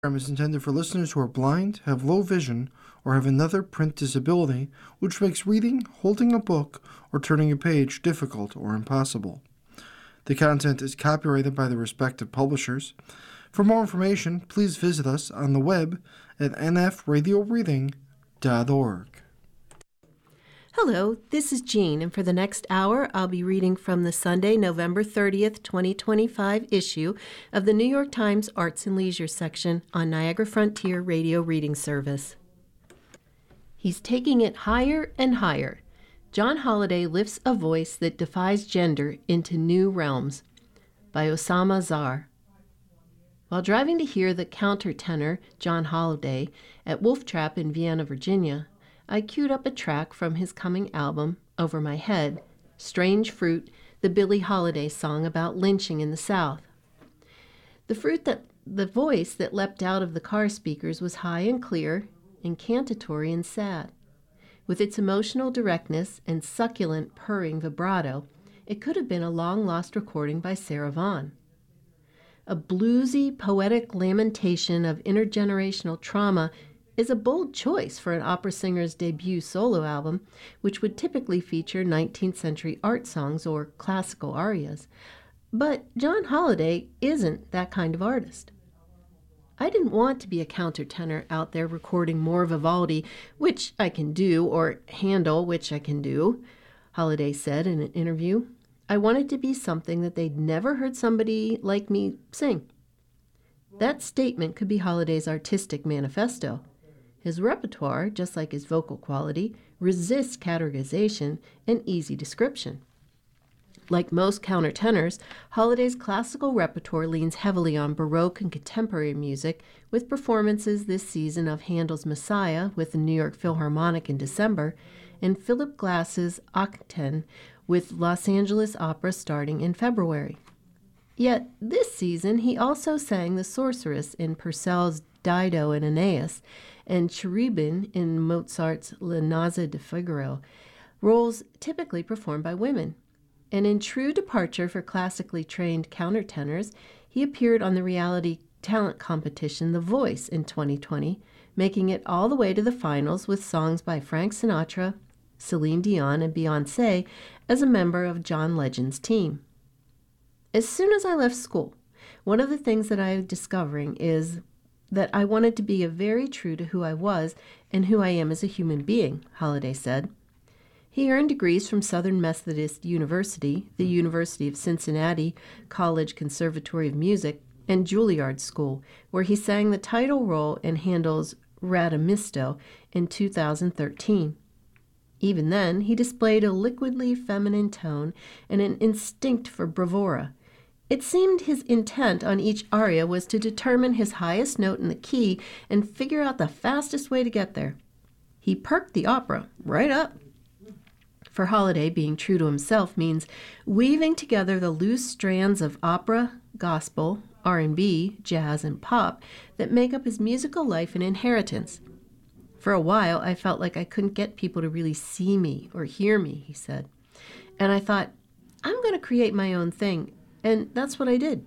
program is intended for listeners who are blind, have low vision, or have another print disability, which makes reading, holding a book, or turning a page difficult or impossible. The content is copyrighted by the respective publishers. For more information, please visit us on the web at nfradioreading.org. Hello, this is Jean, and for the next hour, I'll be reading from the Sunday, November 30th, 2025 issue of the New York Times Arts and Leisure section on Niagara Frontier Radio Reading Service. He's taking it higher and higher. John Holiday lifts a voice that defies gender into new realms, by Osama Zar. While driving to hear the countertenor John Holiday at Wolf Trap in Vienna, Virginia, I queued up a track from his coming album, Over My Head, Strange Fruit, the Billie Holiday song about lynching in the South. The voice that leapt out of the car speakers was high and clear, incantatory and sad. With its emotional directness and succulent purring vibrato, it could have been a long-lost recording by Sarah Vaughan. A bluesy, poetic lamentation of intergenerational trauma is a bold choice for an opera singer's debut solo album, which would typically feature 19th century art songs or classical arias. But John Holiday isn't that kind of artist. I didn't want to be a countertenor out there recording more Vivaldi, which I can do, or Handel, which I can do, Holiday said in an interview. I wanted to be something that they'd never heard somebody like me sing. That statement could be Holiday's artistic manifesto. His repertoire, just like his vocal quality, resists categorization and easy description. Like most countertenors, Holiday's classical repertoire leans heavily on Baroque and contemporary music, with performances this season of Handel's Messiah with the New York Philharmonic in December, and Philip Glass's Aquitaine with Los Angeles Opera starting in February. Yet this season he also sang the Sorceress in Purcell's Dido and Aeneas, and Cherubin in Mozart's La Nozze di Figaro, roles typically performed by women. And in true departure for classically trained countertenors, he appeared on the reality talent competition The Voice in 2020, making it all the way to the finals with songs by Frank Sinatra, Celine Dion, and Beyoncé as a member of John Legend's team. As soon as I left school, one of the things that I was discovering is that I wanted to be very true to who I was and who I am as a human being, Holiday said. He earned degrees from Southern Methodist University, the University of Cincinnati College Conservatory of Music, and Juilliard School, where he sang the title role in Handel's Radamisto in 2013. Even then, he displayed a liquidly feminine tone and an instinct for bravura. It seemed his intent on each aria was to determine his highest note in the key and figure out the fastest way to get there. He perked the opera right up. For Holiday, being true to himself means weaving together the loose strands of opera, gospel, R&B, jazz, and pop that make up his musical life and inheritance. For a while, I felt like I couldn't get people to really see me or hear me, he said. And I thought, I'm going to create my own thing. And that's what I did.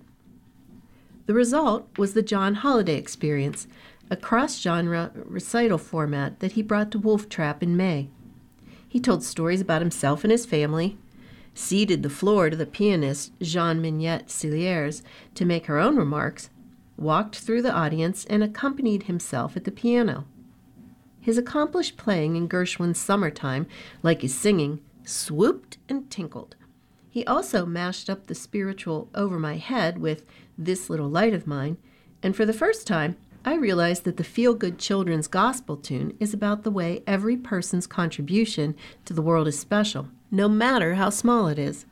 The result was the John Holiday Experience, a cross-genre recital format that he brought to Wolf Trap in May. He told stories about himself and his family, ceded the floor to the pianist Jean Mignette Cilliers to make her own remarks, walked through the audience, and accompanied himself at the piano. His accomplished playing in Gershwin's Summertime, like his singing, swooped and tinkled. He also mashed up the spiritual Over My Head with This Little Light of Mine, and for the first time, I realized that the feel-good children's gospel tune is about the way every person's contribution to the world is special, no matter how small it is.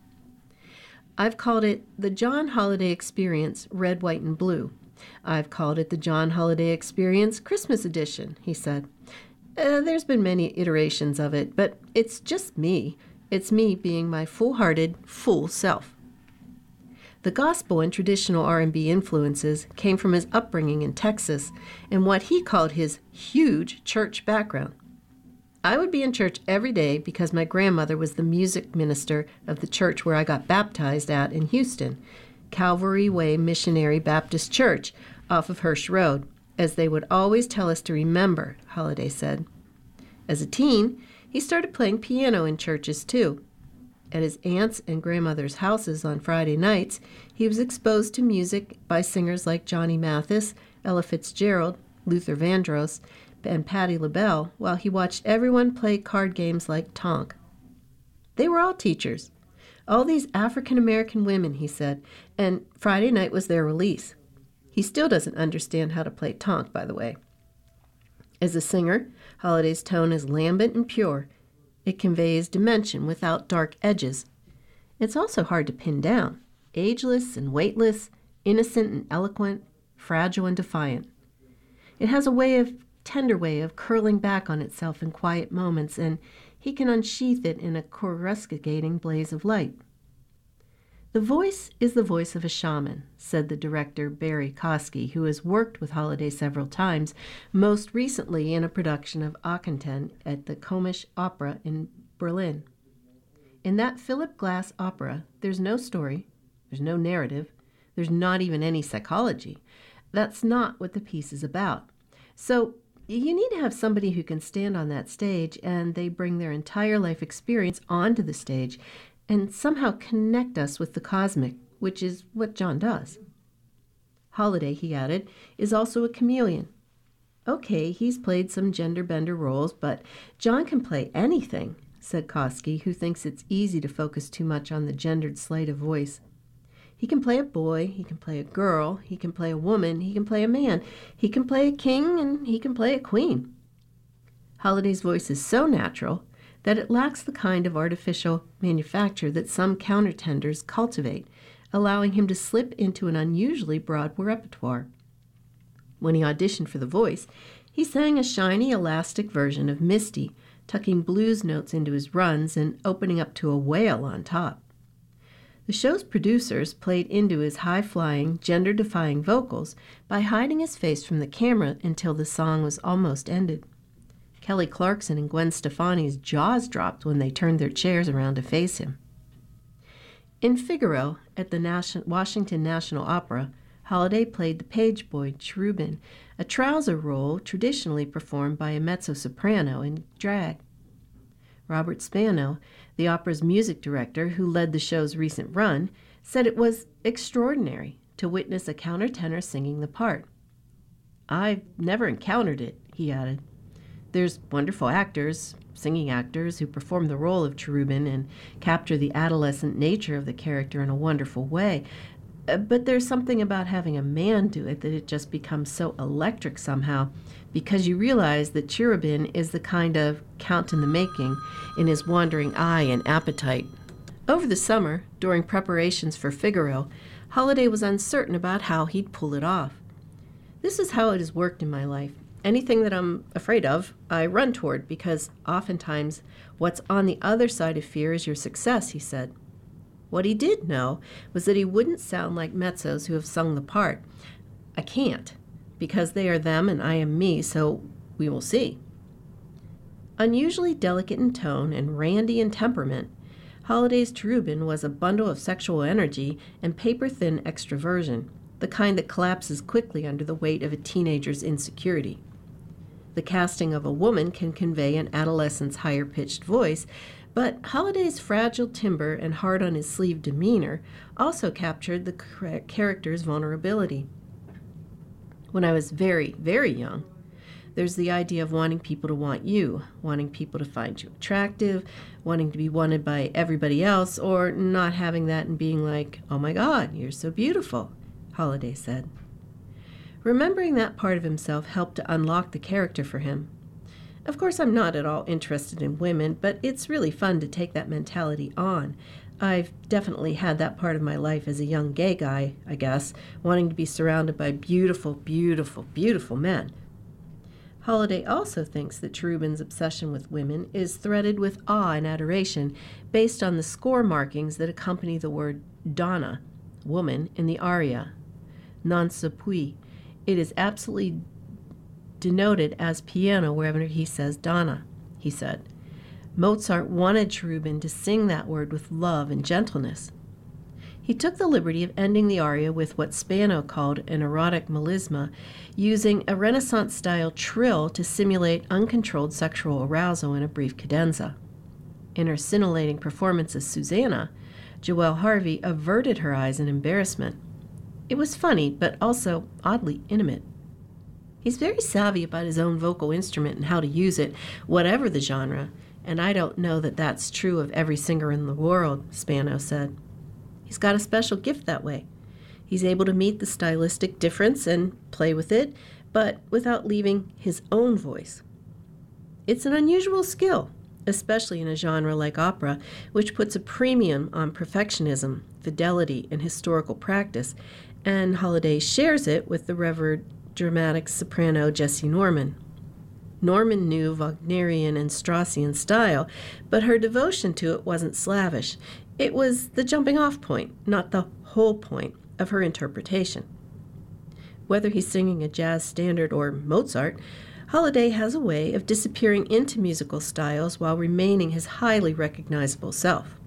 I've called it the John Holiday Experience Red, White, and Blue. I've called it the John Holiday Experience Christmas Edition, he said. There's been many iterations of it, but it's just me. It's me being my full-hearted, full self. The gospel and traditional R&B influences came from his upbringing in Texas and what he called his huge church background. I would be in church every day because my grandmother was the music minister of the church where I got baptized at in Houston, Calvary Way Missionary Baptist Church, off of Hirsch Road, as they would always tell us to remember, Holliday said. As a teen, he started playing piano in churches too. At his aunt's and grandmother's houses on Friday nights, he was exposed to music by singers like Johnny Mathis, Ella Fitzgerald, Luther Vandross, and Patti LaBelle, while he watched everyone play card games like Tonk. They were all teachers. All these African-American women, he said, and Friday night was their release. He still doesn't understand how to play Tonk, by the way. As a singer, Holliday's tone is lambent and pure. It conveys dimension without dark edges. It's also hard to pin down. Ageless and weightless, innocent and eloquent, fragile and defiant. It has a tender way of curling back on itself in quiet moments, and he can unsheath it in a coruscating blaze of light. The voice is the voice of a shaman, said the director Barry Kosky, who has worked with Holliday several times, most recently in a production of Akhenaten at the Komische Opera in Berlin. In that Philip Glass opera, there's no story, there's no narrative, there's not even any psychology. That's not what the piece is about. So you need to have somebody who can stand on that stage and they bring their entire life experience onto the stage and somehow connect us with the cosmic, which is what John does. Holliday, he added, is also a chameleon. Okay, he's played some gender-bender roles, but John can play anything, said Kosky, who thinks it's easy to focus too much on the gendered sleight of voice. He can play a boy, he can play a girl, he can play a woman, he can play a man, he can play a king, and he can play a queen. Holliday's voice is so natural that it lacks the kind of artificial manufacture that some countertenders cultivate, allowing him to slip into an unusually broad repertoire. When he auditioned for The Voice, he sang a shiny, elastic version of Misty, tucking blues notes into his runs and opening up to a wail on top. The show's producers played into his high-flying, gender-defying vocals by hiding his face from the camera until the song was almost ended. Kelly Clarkson and Gwen Stefani's jaws dropped when they turned their chairs around to face him. In Figaro, at the Washington National Opera, Holliday played the page boy Cherubin, a trouser role traditionally performed by a mezzo-soprano in drag. Robert Spano, the opera's music director who led the show's recent run, said it was extraordinary to witness a countertenor singing the part. "I've never encountered it," he added. "There's wonderful actors, singing actors, who perform the role of Cherubin and capture the adolescent nature of the character in a wonderful way. But there's something about having a man do it that it just becomes so electric somehow, because you realize that Cherubin is the kind of count in the making in his wandering eye and appetite." Over the summer, during preparations for Figaro, Holliday was uncertain about how he'd pull it off. "This is how it has worked in my life. Anything that I'm afraid of, I run toward, because oftentimes what's on the other side of fear is your success," he said. What he did know was that he wouldn't sound like mezzos who have sung the part. "I can't, because they are them and I am me, so we will see." Unusually delicate in tone and randy in temperament, Holliday's Cherubin was a bundle of sexual energy and paper-thin extroversion, the kind that collapses quickly under the weight of a teenager's insecurity. The casting of a woman can convey an adolescent's higher-pitched voice, but Holliday's fragile timber and hard-on-his-sleeve demeanor also captured the character's vulnerability. "When I was very, very young, there's the idea of wanting people to want you, wanting people to find you attractive, wanting to be wanted by everybody else, or not having that and being like, 'Oh my God, you're so beautiful,'" Holliday said. Remembering that part of himself helped to unlock the character for him. "Of course, I'm not at all interested in women, but it's really fun to take that mentality on. I've definitely had that part of my life as a young gay guy, I guess, wanting to be surrounded by beautiful, beautiful, beautiful men." Holliday also thinks that Cherubin's obsession with women is threaded with awe and adoration based on the score markings that accompany the word donna, woman, in the aria. "Non se puis." It is absolutely denoted as piano wherever he says donna, he said. Mozart wanted Cherubin to sing that word with love and gentleness. He took the liberty of ending the aria with what Spano called an erotic melisma, using a Renaissance-style trill to simulate uncontrolled sexual arousal in a brief cadenza. In her scintillating performance as Susanna, Joelle Harvey averted her eyes in embarrassment. It was funny, but also oddly intimate. He's very savvy about his own vocal instrument and how to use it, whatever the genre, and I don't know that that's true of every singer in the world, Spano said. He's got a special gift that way. He's able to meet the stylistic difference and play with it, but without leaving his own voice. It's an unusual skill, especially in a genre like opera, which puts a premium on perfectionism, fidelity, and historical practice, and Holliday shares it with the revered dramatic soprano Jessie Norman. Norman knew Wagnerian and Straussian style, but her devotion to it wasn't slavish. It was the jumping-off point, not the whole point, of her interpretation. Whether he's singing a jazz standard or Mozart, Holliday has a way of disappearing into musical styles while remaining his highly recognizable self.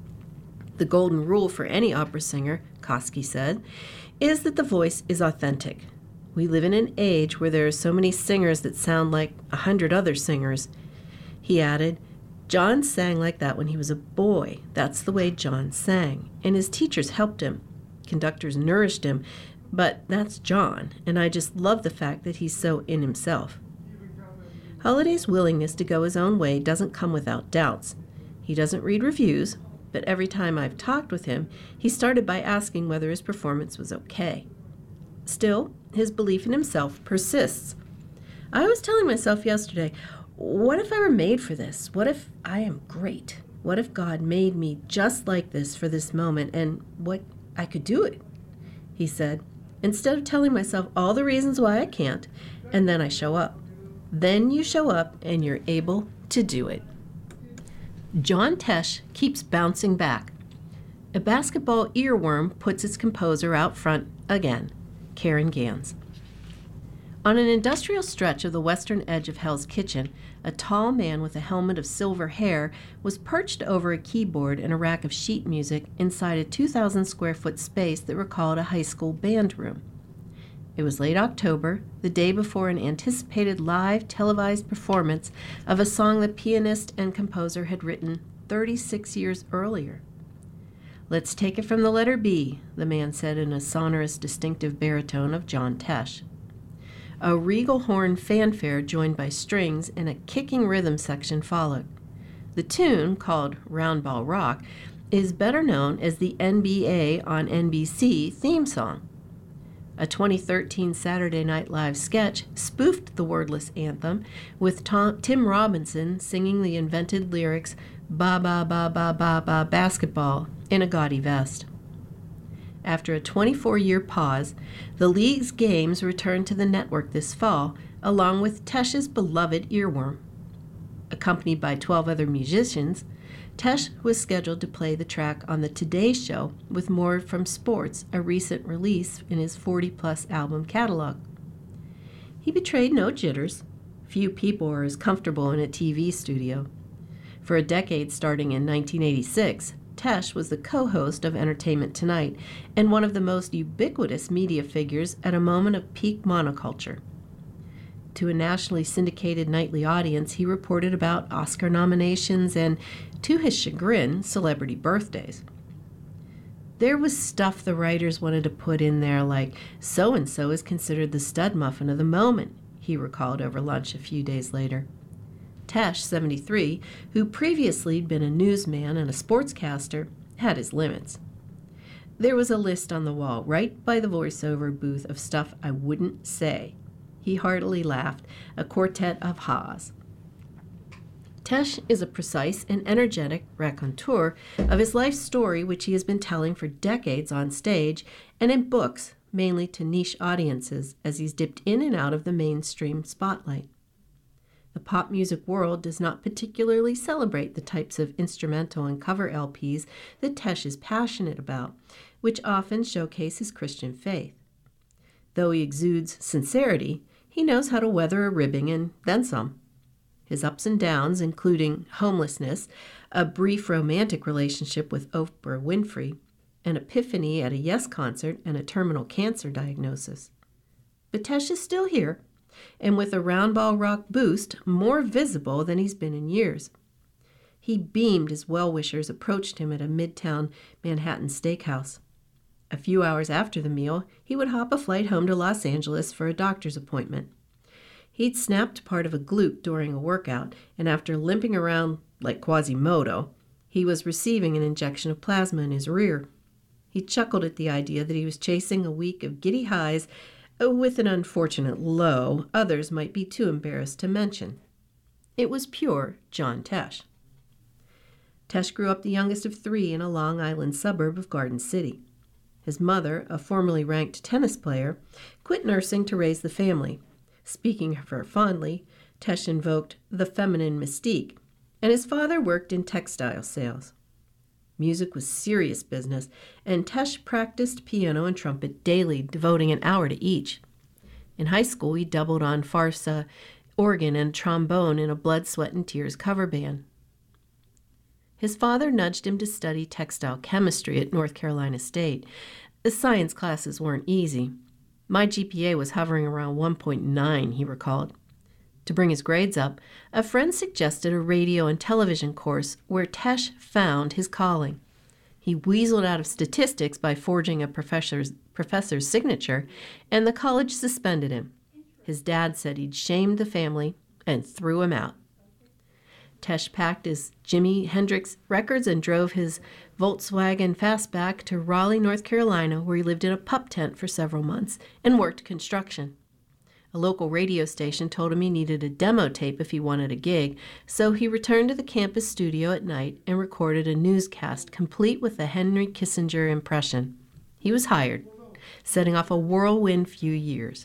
The golden rule for any opera singer, Kosky said, is that the voice is authentic. We live in an age where there are so many singers that sound like 100 other singers. He added, John sang like that when he was a boy. That's the way John sang, and his teachers helped him. Conductors nourished him, but that's John, and I just love the fact that he's so in himself. Holliday's willingness to go his own way doesn't come without doubts. He doesn't read reviews, but every time I've talked with him, he started by asking whether his performance was okay. Still, his belief in himself persists. I was telling myself yesterday, what if I were made for this? What if I am great? What if God made me just like this for this moment, and what I could do it? He said, instead of telling myself all the reasons why I can't, and then I show up. Then you show up and you're able to do it. John Tesh keeps bouncing back. A basketball earworm puts its composer out front again, Karen Gans. On an industrial stretch of the western edge of Hell's Kitchen, a tall man with a helmet of silver hair was perched over a keyboard and a rack of sheet music inside a 2,000-square-foot space that recalled a high school band room. It was late October, the day before an anticipated live televised performance of a song the pianist and composer had written 36 years earlier. Let's take it from the letter B, the man said in a sonorous, distinctive baritone of John Tesh. A regal horn fanfare joined by strings and a kicking rhythm section followed. The tune, called Round Ball Rock, is better known as the NBA on NBC theme song. A 2013 Saturday Night Live sketch spoofed the wordless anthem, with Tim Robinson singing the invented lyrics, "Ba ba ba ba ba ba basketball," in a gaudy vest. After a 24-year pause, the league's games returned to the network this fall, along with Tesh's beloved earworm. Accompanied by 12 other musicians, Tesh was scheduled to play the track on the Today Show with More from Sports, a recent release in his 40-plus album catalog. He betrayed no jitters. Few people are as comfortable in a TV studio. For a decade starting in 1986, Tesh was the co-host of Entertainment Tonight and one of the most ubiquitous media figures at a moment of peak monoculture. To a nationally syndicated nightly audience, he reported about Oscar nominations and, to his chagrin, celebrity birthdays. There was stuff the writers wanted to put in there, like, so-and-so is considered the stud muffin of the moment, he recalled over lunch a few days later. Tesh, 73, who previously had been a newsman and a sportscaster, had his limits. There was a list on the wall right by the voiceover booth of stuff I wouldn't say. He heartily laughed, a quartet of ha's. Tesh is a precise and energetic raconteur of his life story, which he has been telling for decades on stage and in books, mainly to niche audiences, as he's dipped in and out of the mainstream spotlight. The pop music world does not particularly celebrate the types of instrumental and cover LPs that Tesh is passionate about, which often showcase his Christian faith. Though he exudes sincerity, he knows how to weather a ribbing and then some. His ups and downs, including homelessness, a brief romantic relationship with Oprah Winfrey, an epiphany at a Yes concert, and a terminal cancer diagnosis. But Tesh is still here, and with a Roundball Rock boost, more visible than he's been in years. He beamed as well-wishers approached him at a midtown Manhattan steakhouse. A few hours after the meal, he would hop a flight home to Los Angeles for a doctor's appointment. He'd snapped part of a glute during a workout, and after limping around like Quasimodo, he was receiving an injection of plasma in his rear. He chuckled at the idea that he was chasing a week of giddy highs with an unfortunate low others might be too embarrassed to mention. It was pure John Tesh. Tesh grew up the youngest of three in a Long Island suburb of Garden City. His mother, a formerly ranked tennis player, quit nursing to raise the family. Speaking of her fondly, Tesh invoked the feminine mystique, and his father worked in textile sales. Music was serious business, and Tesh practiced piano and trumpet daily, devoting an hour to each. In high school, he doubled on farsa, organ, and trombone in a Blood, Sweat, and Tears cover band. His father nudged him to study textile chemistry at North Carolina State. The science classes weren't easy. My GPA was hovering around 1.9, he recalled. To bring his grades up, a friend suggested a radio and television course where Tesh found his calling. He weaseled out of statistics by forging a professor's signature, and the college suspended him. His dad said he'd shamed the family and threw him out. Tesh packed his Jimi Hendrix records and drove his Volkswagen Fastback to Raleigh, North Carolina, where he lived in a pup tent for several months and worked construction. A local radio station told him he needed a demo tape if he wanted a gig, so he returned to the campus studio at night and recorded a newscast complete with the Henry Kissinger impression. He was hired, setting off a whirlwind few years.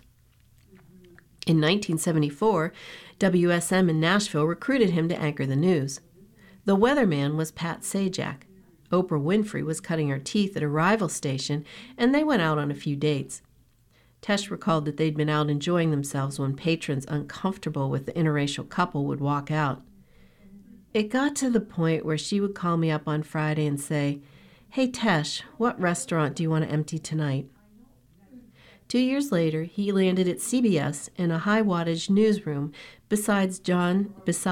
In 1974, WSM in Nashville recruited him to anchor the news. The weatherman was Pat Sajak. Oprah Winfrey was cutting her teeth at a rival station, and they went out on a few dates. Tesh recalled that they'd been out enjoying themselves when patrons uncomfortable with the interracial couple would walk out. It got to the point where she would call me up on Friday and say, "Hey Tesh, what restaurant do you want to empty tonight?" 2 years later, he landed at CBS in a high-wattage newsroom beside John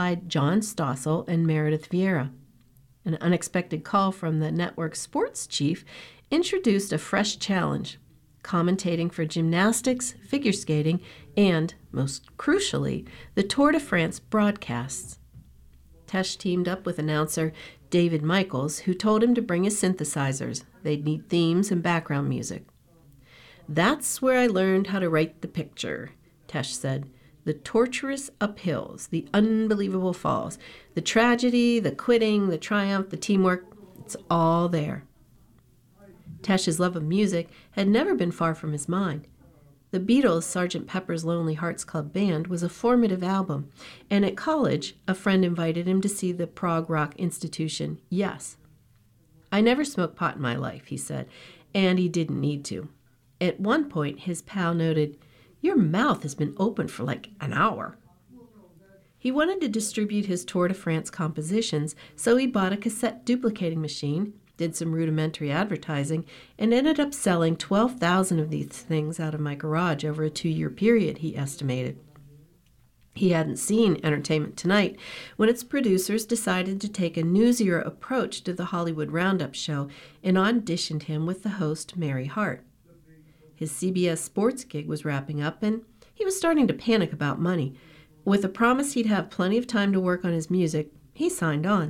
Stossel and Meredith Vieira. An unexpected call from the network's sports chief introduced a fresh challenge, commentating for gymnastics, figure skating, and, most crucially, the Tour de France broadcasts. Tesh teamed up with announcer David Michaels, who told him to bring his synthesizers. They'd need themes and background music. "That's where I learned how to write the picture," Tesh said. "The torturous uphills, the unbelievable falls, the tragedy, the quitting, the triumph, the teamwork, it's all there." Tesh's love of music had never been far from his mind. The Beatles' Sgt. Pepper's Lonely Hearts Club Band was a formative album, and at college, a friend invited him to see the prog rock institution Yes. "I never smoked pot in my life," he said, and he didn't need to. At one point, his pal noted, "Your mouth has been open for like an hour." He wanted to distribute his Tour de France compositions, so he bought a cassette duplicating machine, did some rudimentary advertising, and ended up selling 12,000 of these things out of my garage over a 2-year period, he estimated. He hadn't seen Entertainment Tonight when its producers decided to take a newsier approach to the Hollywood Roundup show and auditioned him with the host Mary Hart. His CBS sports gig was wrapping up, and he was starting to panic about money. With a promise he'd have plenty of time to work on his music, he signed on.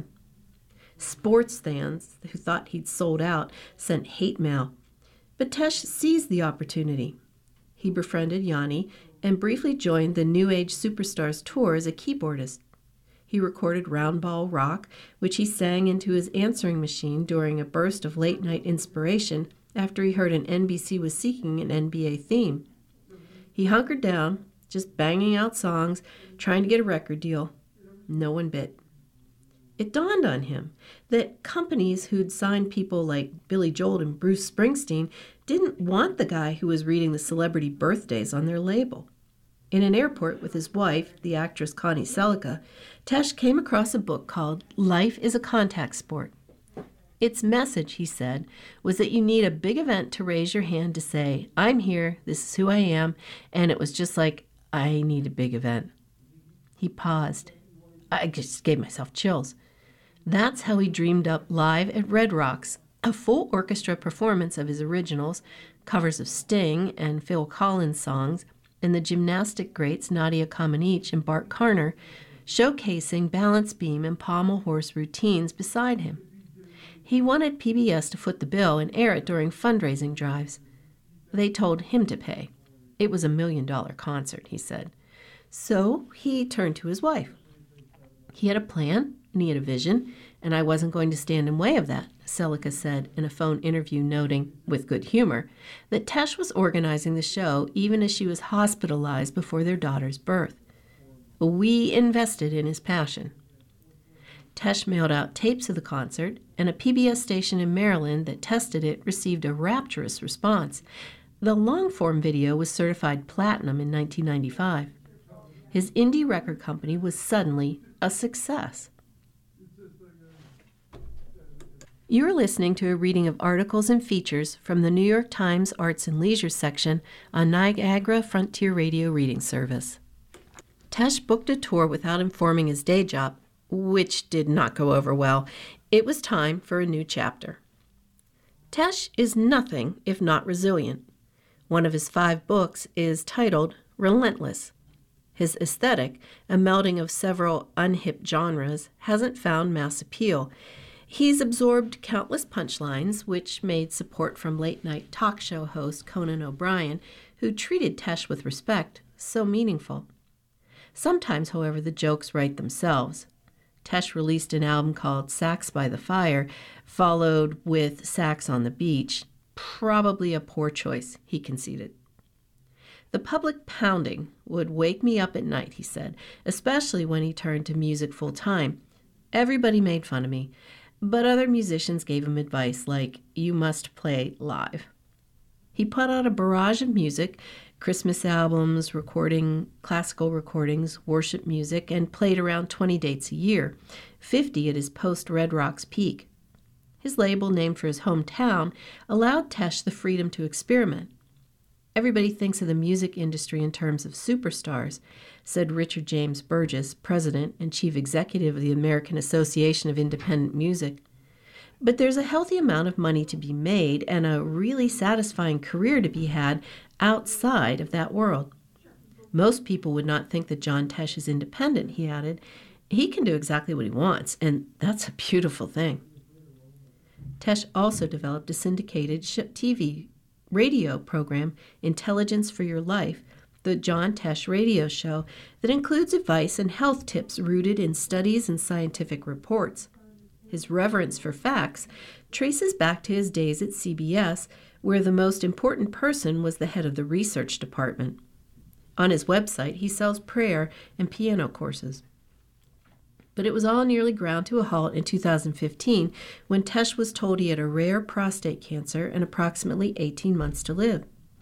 Sports fans, who thought he'd sold out, sent hate mail. But Tesh seized the opportunity. He befriended Yanni and briefly joined the New Age Superstars tour as a keyboardist. He recorded Roundball Rock, which he sang into his answering machine during a burst of late-night inspiration after he heard an NBC was seeking an NBA theme. He hunkered down, just banging out songs, trying to get a record deal. No one bit. It dawned on him that companies who'd signed people like Billy Joel and Bruce Springsteen didn't want the guy who was reading the celebrity birthdays on their label. In an airport with his wife, the actress Connie Selica, Tesh came across a book called Life is a Contact Sport. Its message, he said, was that you need a big event to raise your hand to say, I'm here, this is who I am, and it was just like, I need a big event. He paused. I just gave myself chills. That's how he dreamed up Live at Red Rocks, a full orchestra performance of his originals, covers of Sting and Phil Collins songs, and the gymnastic greats Nadia Comaneci and Bart Karner, showcasing balance beam and pommel horse routines beside him. He wanted PBS to foot the bill and air it during fundraising drives. They told him to pay. It was $1 million concert, he said. So he turned to his wife. He had a plan and he had a vision, and I wasn't going to stand in way of that, Celica said in a phone interview, noting, with good humor, that Tesh was organizing the show even as she was hospitalized before their daughter's birth. We invested in his passion. Tesh mailed out tapes of the concert, and a PBS station in Maryland that tested it received a rapturous response. The long-form video was certified platinum in 1995. His indie record company was suddenly a success. You are listening to a reading of articles and features from the New York Times Arts and Leisure section on Niagara Frontier Radio Reading Service. Tesh booked a tour without informing his day job, which did not go over well. It was time for a new chapter. Tesh is nothing if not resilient. One of his 5 books is titled Relentless. His aesthetic, a melding of several unhip genres, hasn't found mass appeal. He's absorbed countless punchlines, which made support from late-night talk show host Conan O'Brien, who treated Tesh with respect, so meaningful. Sometimes, however, the jokes write themselves. Tesh released an album called Sax by the Fire, followed with Sax on the Beach. Probably a poor choice, he conceded. The public pounding would wake me up at night, he said, especially when he turned to music full time. Everybody made fun of me, but other musicians gave him advice like, you must play live. He put out a barrage of music, Christmas albums, classical recordings, worship music, and played around 20 dates a year, 50 at his post-Red Rocks peak. His label, named for his hometown, allowed Tesh the freedom to experiment. Everybody thinks of the music industry in terms of superstars, said Richard James Burgess, president and chief executive of the American Association of Independent Music. But there's a healthy amount of money to be made and a really satisfying career to be had outside of that world. Most people would not think that John Tesh is independent, he added. He can do exactly what he wants, and that's a beautiful thing. Tesh also developed a syndicated TV radio program, Intelligence for Your Life, the John Tesh Radio Show, that includes advice and health tips rooted in studies and scientific reports. His reverence for facts traces back to his days at CBS, where the most important person was the head of the research department. On his website, he sells prayer and piano courses. But it was all nearly ground to a halt in 2015 when Tesh was told he had a rare prostate cancer and approximately 18 months to live.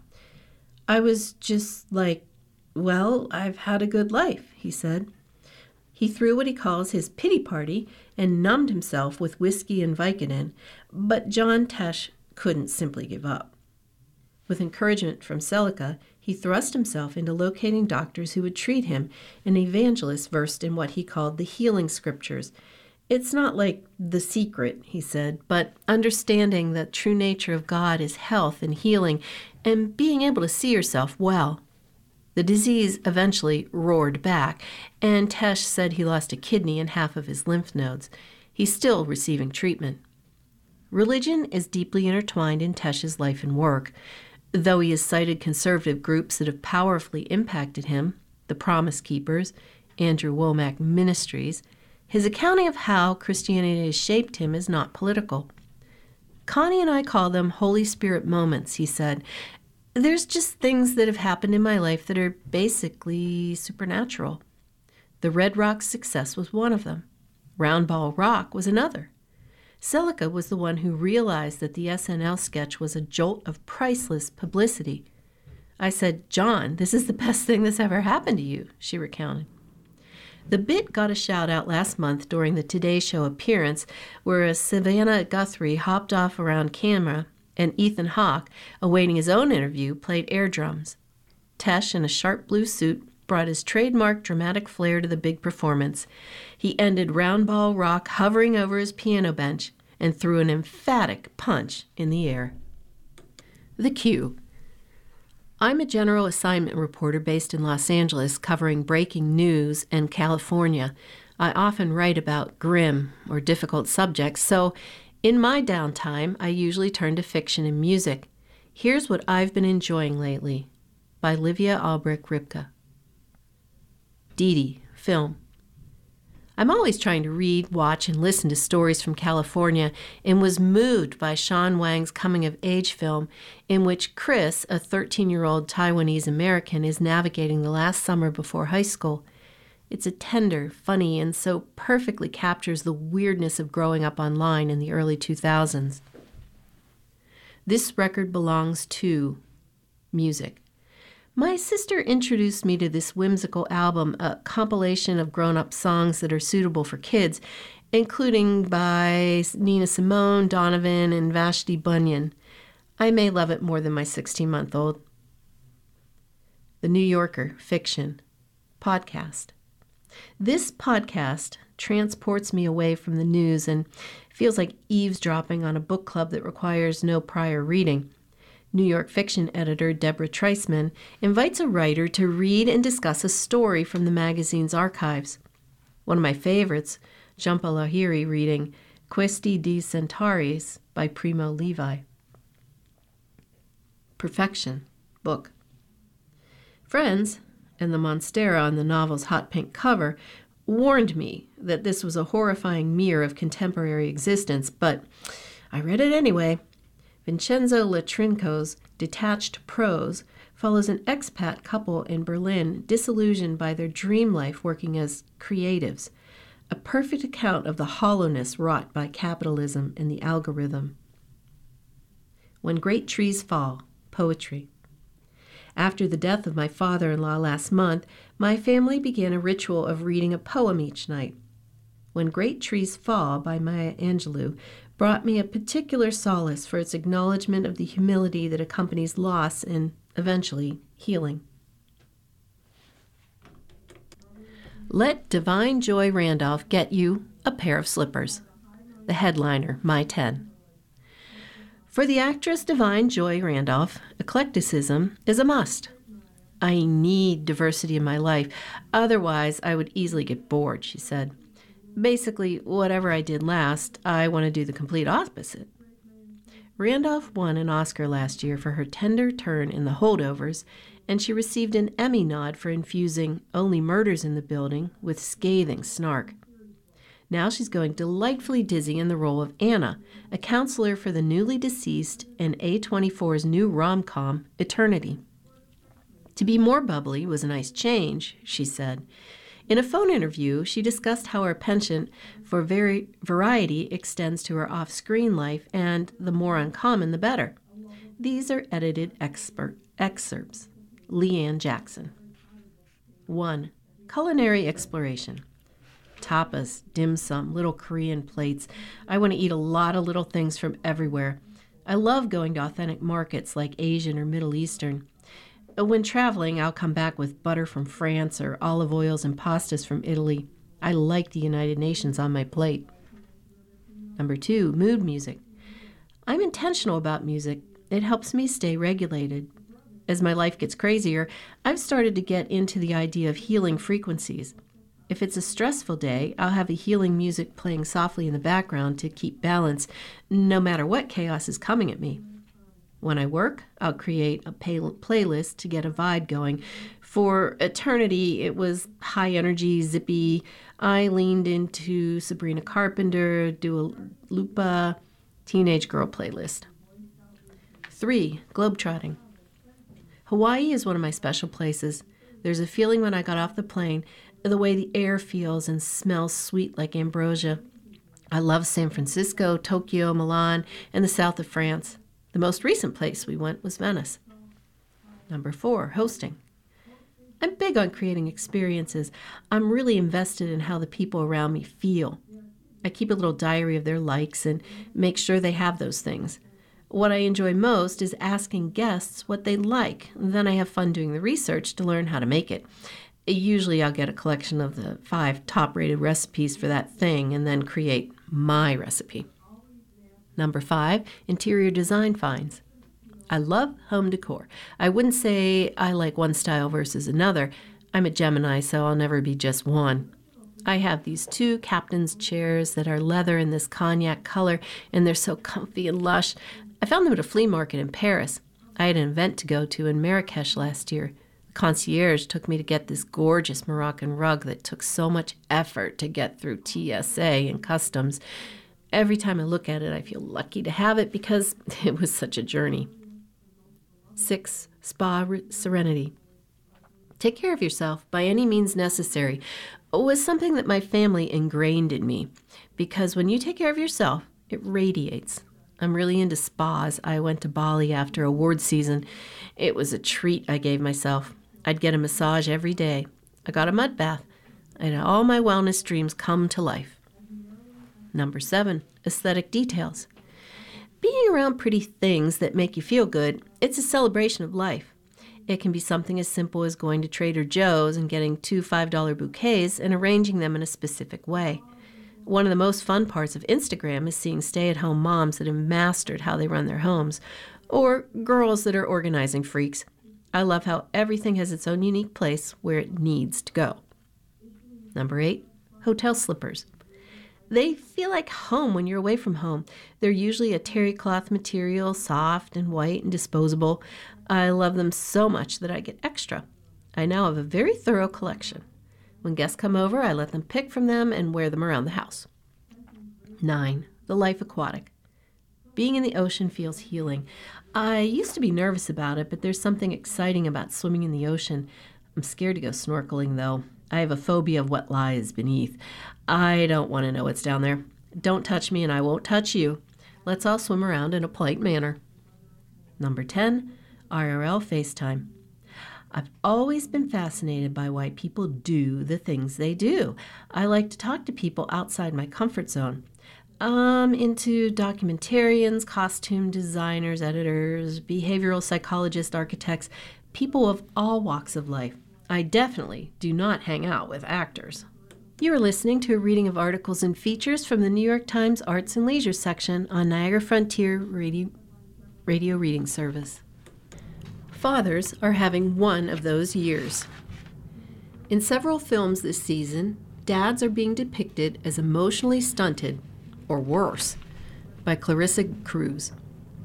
I was just like, well, I've had a good life, he said. He threw what he calls his pity party and numbed himself with whiskey and Vicodin, but John Tesh couldn't simply give up. With encouragement from Celica, he thrust himself into locating doctors who would treat him, an evangelist versed in what he called the healing scriptures. It's not like The Secret, he said, but understanding the true nature of God is health and healing and being able to see yourself well. The disease eventually roared back, and Tesh said he lost a kidney and half of his lymph nodes. He's still receiving treatment. Religion is deeply intertwined in Tesh's life and work. Though he has cited conservative groups that have powerfully impacted him, the Promise Keepers, Andrew Womack Ministries, his accounting of how Christianity has shaped him is not political. Connie and I call them Holy Spirit moments, he said. There's just things that have happened in my life that are basically supernatural. The Red Rocks success was one of them. Round Ball Rock was another. Celica was the one who realized that the SNL sketch was a jolt of priceless publicity. I said, John, this is the best thing that's ever happened to you, she recounted. The bit got a shout-out last month during the Today Show appearance, where Savannah Guthrie hopped off around camera and Ethan Hawke, awaiting his own interview, played air drums. Tesh, in a sharp blue suit, brought his trademark dramatic flair to the big performance. He ended Round Ball Rock hovering over his piano bench and threw an emphatic punch in the air. The Cue. I'm a general assignment reporter based in Los Angeles covering breaking news and California. I often write about grim or difficult subjects, so in my downtime, I usually turn to fiction and music. Here's what I've been enjoying lately, by Livia Albrecht Ripka. Dee Dee, film. I'm always trying to read, watch, and listen to stories from California, and was moved by Sean Wang's coming-of-age film, in which Chris, a 13-year-old Taiwanese American, is navigating the last summer before high school. It's a tender, funny, and so perfectly captures the weirdness of growing up online in the early 2000s. This record belongs to music. My sister introduced me to this whimsical album, a compilation of grown-up songs that are suitable for kids, including by Nina Simone, Donovan, and Vashti Bunyan. I may love it more than my 16-month-old. The New Yorker, fiction, podcast. This podcast transports me away from the news and feels like eavesdropping on a book club that requires no prior reading. New York fiction editor Deborah Treisman invites a writer to read and discuss a story from the magazine's archives. One of my favorites, Jhumpa Lahiri reading Questi di Centauri by Primo Levi. Perfection, book. Friends, and the Monstera on the novel's hot pink cover, warned me that this was a horrifying mirror of contemporary existence, but I read it anyway. Vincenzo Latrinco's detached prose follows an expat couple in Berlin disillusioned by their dream life working as creatives, a perfect account of the hollowness wrought by capitalism and the algorithm. When Great Trees Fall, poetry. After the death of my father-in-law last month, my family began a ritual of reading a poem each night. When Great Trees Fall by Maya Angelou brought me a particular solace for its acknowledgement of the humility that accompanies loss and, eventually, healing. Let Divine Joy Randolph get you a pair of slippers. The headliner, My 10. For the actress Divine Joy Randolph, eclecticism is a must. I need diversity in my life, otherwise I would easily get bored, she said. Basically, whatever I did last, I want to do the complete opposite. Randolph won an Oscar last year for her tender turn in The Holdovers, and she received an Emmy nod for infusing Only Murders in the Building with scathing snark. Now she's going delightfully dizzy in the role of Anna, a counselor for the newly deceased and A24's new rom-com, Eternity. To be more bubbly was a nice change, she said. In a phone interview, she discussed how her penchant for variety extends to her off-screen life, and the more uncommon, the better. These are edited excerpts. Leanne Jackson. 1. Culinary exploration. Tapas, dim sum, little Korean plates. I want to eat a lot of little things from everywhere. I love going to authentic markets like Asian or Middle Eastern. When traveling, I'll come back with butter from France or olive oils and pastas from Italy. I like the United Nations on my plate. Number 2, mood music. I'm intentional about music. It helps me stay regulated. As my life gets crazier, I've started to get into the idea of healing frequencies. If it's a stressful day, I'll have a healing music playing softly in the background to keep balance, no matter what chaos is coming at me. When I work, I'll create a playlist to get a vibe going. For Eternity, it was high energy, zippy. I leaned into Sabrina Carpenter, Dua Lipa, teenage girl playlist. 3, globetrotting. Hawaii is one of my special places. There's a feeling when I got off the plane, the way the air feels and smells sweet like ambrosia. I love San Francisco, Tokyo, Milan, and the south of France. The most recent place we went was Venice. Number 4, hosting. I'm big on creating experiences. I'm really invested in how the people around me feel. I keep a little diary of their likes and make sure they have those things. What I enjoy most is asking guests what they like. Then I have fun doing the research to learn how to make it. Usually I'll get a collection of the 5 top-rated recipes for that thing and then create my recipe. Number 5, interior design finds. I love home decor. I wouldn't say I like one style versus another. I'm a Gemini, so I'll never be just one. I have these 2 captain's chairs that are leather in this cognac color, and they're so comfy and lush. I found them at a flea market in Paris. I had an event to go to in Marrakesh last year. The concierge took me to get this gorgeous Moroccan rug that took so much effort to get through TSA and customs. Every time I look at it, I feel lucky to have it because it was such a journey. 6, spa serenity. Take care of yourself by any means necessary was something that my family ingrained in me, because when you take care of yourself, it radiates. I'm really into spas. I went to Bali after award season. It was a treat I gave myself. I'd get a massage every day. I got a mud bath. I had all my wellness dreams come to life. Number 7, aesthetic details. Being around pretty things that make you feel good, it's a celebration of life. It can be something as simple as going to Trader Joe's and getting 2 $5 bouquets and arranging them in a specific way. One of the most fun parts of Instagram is seeing stay-at-home moms that have mastered how they run their homes, or girls that are organizing freaks. I love how everything has its own unique place where it needs to go. Number 8, hotel slippers. They feel like home when you're away from home. They're usually a terry cloth material, soft and white and disposable. I love them so much that I get extra. I now have a very thorough collection. When guests come over, I let them pick from them and wear them around the house. 9, the life aquatic. Being in the ocean feels healing. I used to be nervous about it, but there's something exciting about swimming in the ocean. I'm scared to go snorkeling, though. I have a phobia of what lies beneath. I don't want to know what's down there. Don't touch me and I won't touch you. Let's all swim around in a polite manner. Number 10, IRL FaceTime. I've always been fascinated by why people do the things they do. I like to talk to people outside my comfort zone. I'm into documentarians, costume designers, editors, behavioral psychologists, architects, people of all walks of life. I definitely do not hang out with actors. You are listening to a reading of articles and features from the New York Times Arts and Leisure section on Niagara Frontier Radio Reading Service. Fathers are having one of those years. In several films this season, dads are being depicted as emotionally stunted, or worse, by Clarissa Cruz.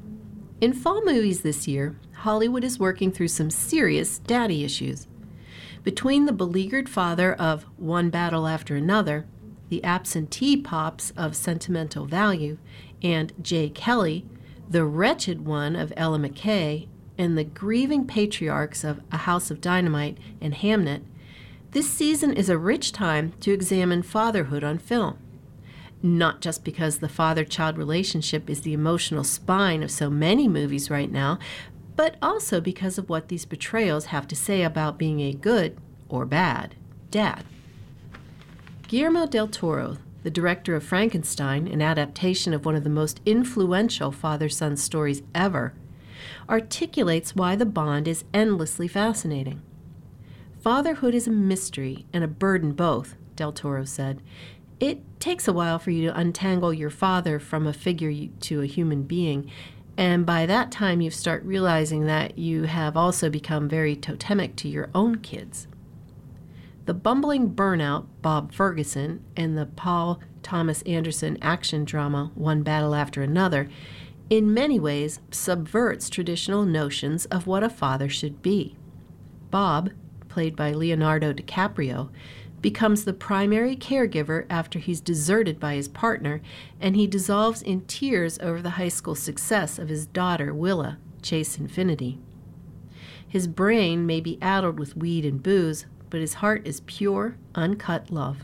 In fall movies this year, Hollywood is working through some serious daddy issues. Between the beleaguered father of One Battle After Another, the absentee pops of Sentimental Value, and Jay Kelly, the wretched one of Ella McKay, and the grieving patriarchs of A House of Dynamite and Hamnet, this season is a rich time to examine fatherhood on film. Not just because the father-child relationship is the emotional spine of so many movies right now, but also because of what these portrayals have to say about being a good or bad dad. Guillermo del Toro, the director of Frankenstein, an adaptation of one of the most influential father-son stories ever, articulates why the bond is endlessly fascinating. Fatherhood is a mystery and a burden both, Del Toro said. It takes a while for you to untangle your father from a figure to a human being, and by that time you start realizing that you have also become very totemic to your own kids. The bumbling burnout Bob Ferguson and the Paul Thomas Anderson action drama One Battle After Another in many ways subverts traditional notions of what a father should be. Bob, played by Leonardo DiCaprio, becomes the primary caregiver after he's deserted by his partner, and he dissolves in tears over the high school success of his daughter, Willa, Chase Infinity. His brain may be addled with weed and booze, but his heart is pure, uncut love.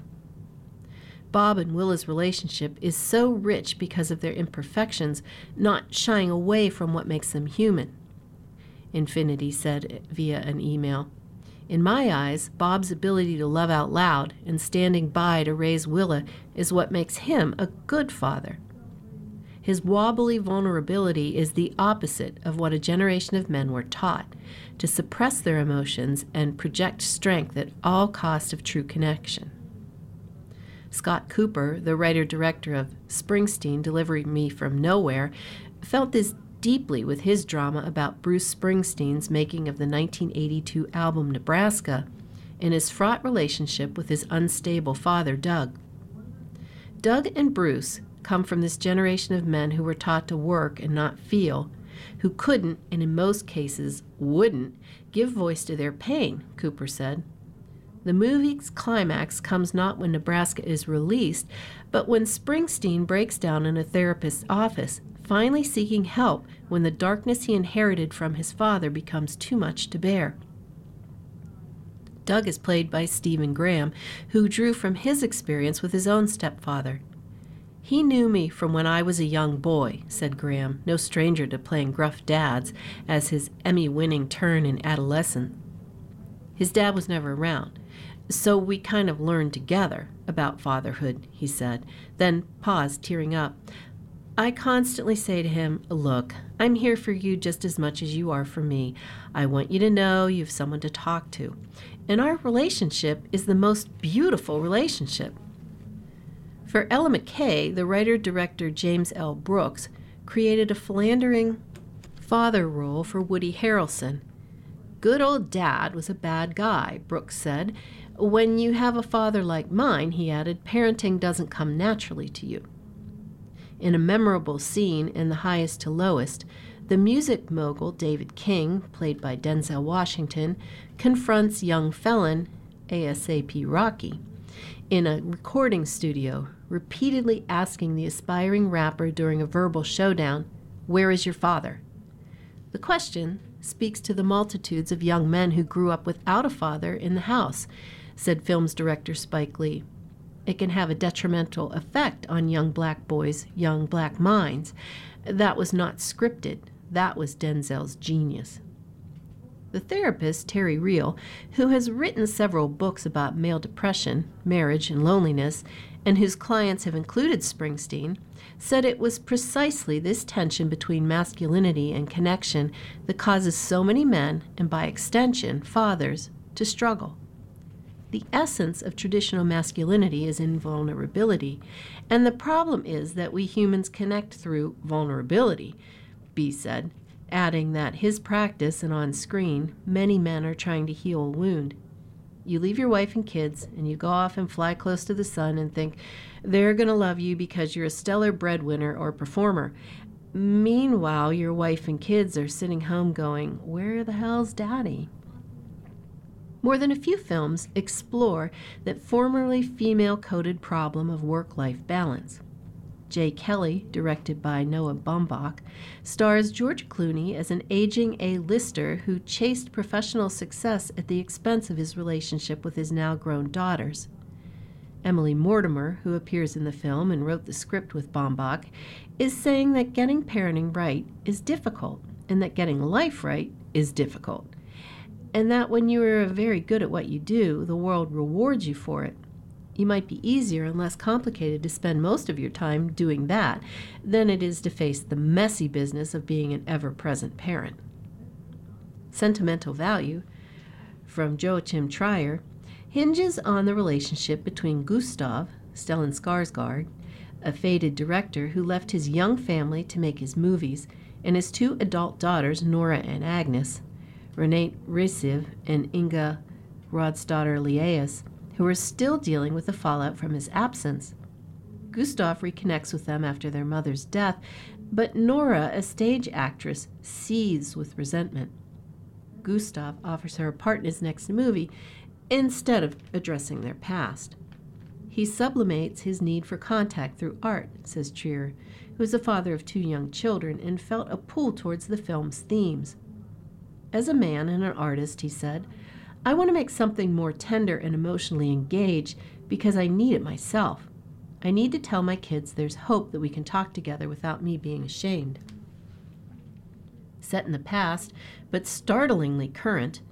Bob and Willa's relationship is so rich because of their imperfections, not shying away from what makes them human. Infinity said via an email, In my eyes, Bob's ability to love out loud and standing by to raise Willa is what makes him a good father. His wobbly vulnerability is the opposite of what a generation of men were taught, to suppress their emotions and project strength at all cost of true connection. Scott Cooper, the writer-director of Springsteen, Delivering Me from Nowhere, felt this deeply with his drama about Bruce Springsteen's making of the 1982 album Nebraska and his fraught relationship with his unstable father, Doug. Doug and Bruce come from this generation of men who were taught to work and not feel, who couldn't, and in most cases wouldn't, give voice to their pain, Cooper said. The movie's climax comes not when Nebraska is released, but when Springsteen breaks down in a therapist's office, finally seeking help when the darkness he inherited from his father becomes too much to bear. Doug is played by Stephen Graham, who drew from his experience with his own stepfather. "He knew me from when I was a young boy," said Graham, no stranger to playing gruff dads, as his Emmy-winning turn in adolescence. His dad was never around, so we kind of learned together about fatherhood, he said, then paused, tearing up. "I constantly say to him, 'Look, I'm here for you just as much as you are for me. I want you to know you have someone to talk to. And our relationship is the most beautiful relationship.'" For Ella McKay, the writer-director James L. Brooks created a philandering father role for Woody Harrelson. "Good old Dad was a bad guy," Brooks said. "When you have a father like mine," he added, "parenting doesn't come naturally to you." In a memorable scene in The Highest to Lowest, the music mogul David King, played by Denzel Washington, confronts young felon A$AP Rocky in a recording studio, repeatedly asking the aspiring rapper during a verbal showdown, "Where is your father?" The question speaks to the multitudes of young men who grew up without a father in the house, said film's director Spike Lee. It can have a detrimental effect on young black boys' young black minds. That was not scripted. That was Denzel's genius. The therapist, Terry Real, who has written several books about male depression, marriage, and loneliness, and whose clients have included Springsteen, said it was precisely this tension between masculinity and connection that causes so many men, and by extension, fathers, to struggle. The essence of traditional masculinity is invulnerability, and the problem is that we humans connect through vulnerability, B said, adding that his practice and on screen, many men are trying to heal a wound. You leave your wife and kids, and you go off and fly close to the sun and think they're going to love you because you're a stellar breadwinner or performer. Meanwhile, your wife and kids are sitting home going, "Where the hell's Daddy?" More than a few films explore that formerly female-coded problem of work-life balance. Jay Kelly, directed by Noah Baumbach, stars George Clooney as an aging A-lister who chased professional success at the expense of his relationship with his now-grown daughters. Emily Mortimer, who appears in the film and wrote the script with Baumbach, is saying that getting parenting right is difficult, and that getting life right is difficult, and that when you are very good at what you do, the world rewards you for it. You might be easier and less complicated to spend most of your time doing that than it is to face the messy business of being an ever-present parent. Sentimental Value, from Joachim Trier, hinges on the relationship between Gustav, Stellan Skarsgård, a faded director who left his young family to make his movies, and his two adult daughters, Nora and Agnes, Renate Risiv and Inga Rådsdotter-Lias, who are still dealing with the fallout from his absence. Gustav reconnects with them after their mother's death, but Nora, a stage actress, seethes with resentment. Gustav offers her a part in his next movie instead of addressing their past. He sublimates his need for contact through art, says Trier, who is the father of two young children and felt a pull towards the film's themes. As a man and an artist, he said, I want to make something more tender and emotionally engaged because I need it myself. I need to tell my kids there's hope that we can talk together without me being ashamed. Set in the past, but startlingly current,